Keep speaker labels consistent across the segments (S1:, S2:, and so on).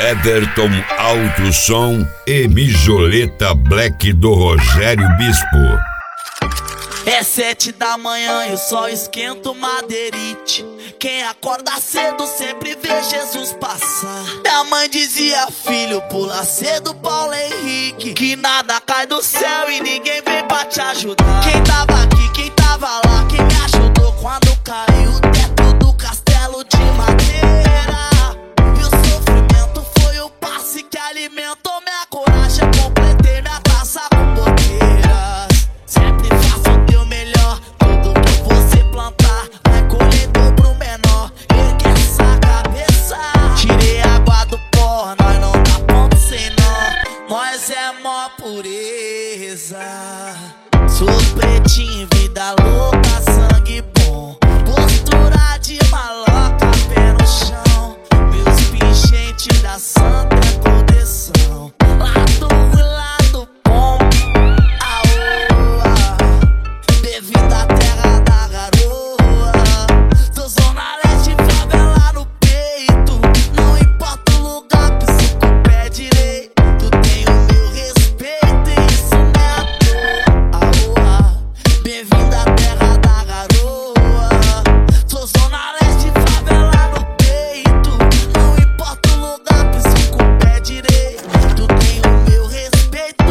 S1: Ederton Alto Som e Mijoleta Black do Rogério Bispo.
S2: É 7 da manhã e o sol esquenta o madeirite. Quem acorda cedo sempre vê Jesus passar. Minha mãe dizia: filho, pula cedo, Paulo Henrique, que nada cai do céu e ninguém vem pra te ajudar. Quem tava aqui, quem tava lá, quem me ajudou quando caiu o teto do castelo de madeira. E o sofrimento foi o passe que alimentou minha coragem. Eu completei minha taça com boteiras. Sempre faço o teu melhor, tudo que você plantar vai colher dobro menor. Ergue essa cabeça, tirei água do pó, nós não dá ponto sem nó. Nós é mó pureza. Sou pretinho, vida louca, sangue bom, postura de maloca, pé no chão. Meus pingentes da santa proteção. Lado ruim, lado bom. Aoa, bem-vindo à terra da garoa. Tô zona leste, favela no peito. Não importa o lugar, piso com o pé direito. Tenho meu respeito e isso não é à toa. Bem-vindo à terra da garoa. Sou zona leste, favela no peito. Não importa o lugar, piso com o pé direito. Tenho meu respeito.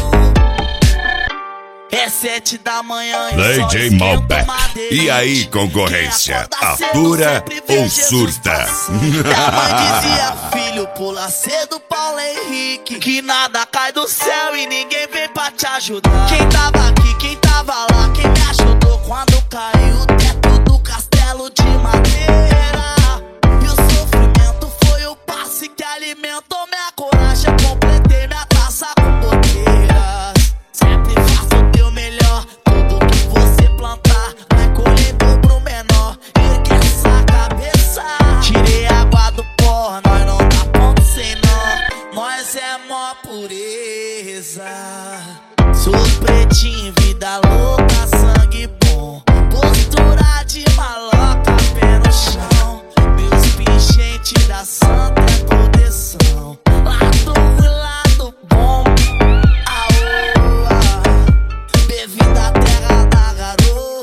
S2: É 7 da manhã e o sol
S1: DJ
S2: esquenta o
S1: Malbec.
S2: madeirite.
S1: E aí, concorrência?
S2: Quem acorda cedo
S1: Atura
S2: sempre vê
S1: ou
S2: Jesus
S1: surta?
S2: passar. Minha mãe dizia: filho, pula cedo, Paulo Henrique, que nada cai do céu e ninguém vem pra te ajudar. Quem tava aqui, quem tava lá, quem me ajudou quando caiu o teto do castelo de madeira. E o sofrimento foi o passe que alimentou minha coragem. Eu completei minha taça com boteiras. Sempre faço o teu melhor, tudo que você plantar vai colher dobro menor. Ergue essa cabeça, tirei água do pó, nós não dá ponto sem nó. Nós é mó pureza. Sou pretinho, vida louca, sangue bom, postura de maloca, pé no chão. Meus pingentes da santa proteção. Lado ruim, lado bom. Aoa, bem-vindo à terra da garoa.